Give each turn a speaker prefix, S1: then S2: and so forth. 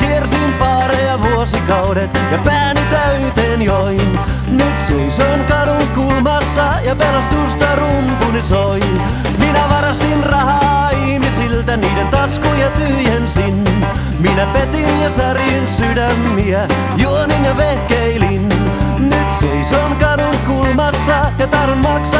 S1: Kiersin baareja vuosikaudet ja pääni täyteen join. Nyt seison kadun kulmassa ja pelastusta rumpuni soi. Minä varastin rahaa ihmisiltä, niiden taskuja tyhjensin. Minä petin ja särjin sydämiä, juonin ja vehkeilin. Nyt seison kadun kulmassa ja tahdon maksaa